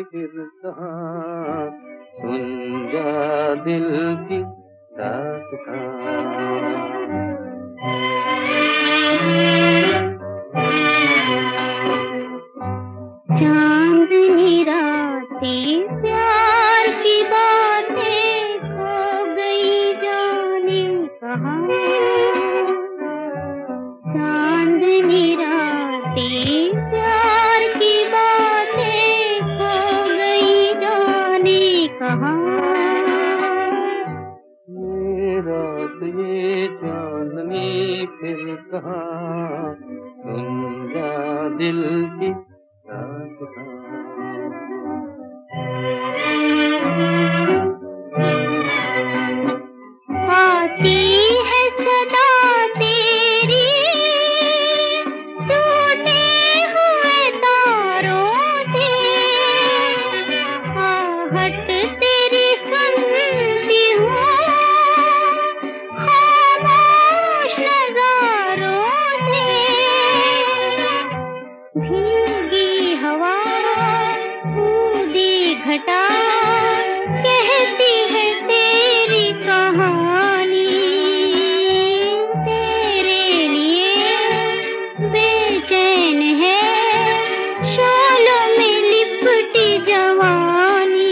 फिर कहाँ, सुन जा दिल की दास्तां। चांदनी रातें प्यार की बातें खो गई जाने कहाँ। चांदनी रातें प्यार की बातें खो गई जाने कहाँ। ये रात ये चांदनी फिर कहाँ, सुन जा दिल की दास्तां। आती है सदा तेरी टूटे हुए तारों से, आहट तेरी सुनती हूँ खामोश नज़ारों से। भीगी हवा बूंदी घटा कहती है तेरी कहानी। तेरे लिए बेचैन है शोलों में लिपटी जवानी।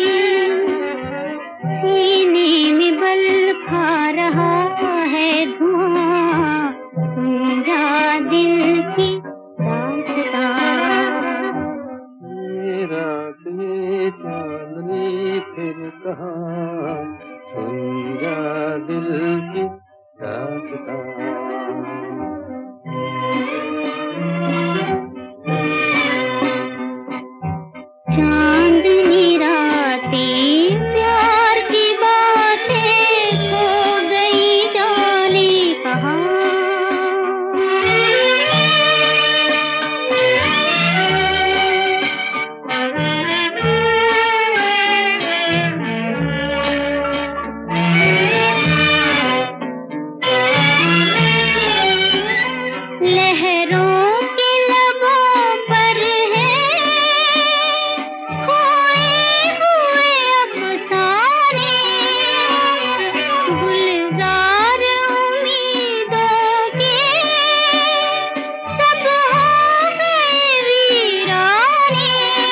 सीने में बल खा रहा है धुआं, सुन जा दिल की दास्तां। ये रात ये चांदनी फिर कहाँ, सुन जा दिल की दास्तां। चांदनी रातें प्यार की बातें खो गई जाने कहाँ। लहरों के लबों पर है खोए हुए अफसाने। गुलजार उम्मीदों के सब हो गए वीराने।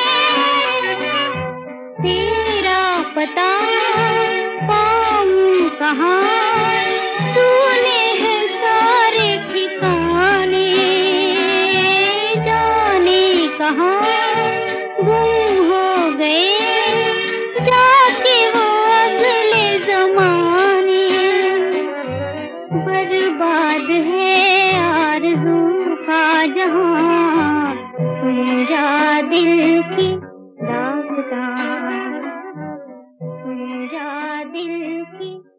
तेरा पता पाऊं कहाँ, तूने है सारे ठिकाने। जाने कहाँ गुम हो गए जाके वो अगले ज़माने। बर्बाद है आरज़ू का जहां, सुन जा दिल की दास्तां। सुन जा दिल की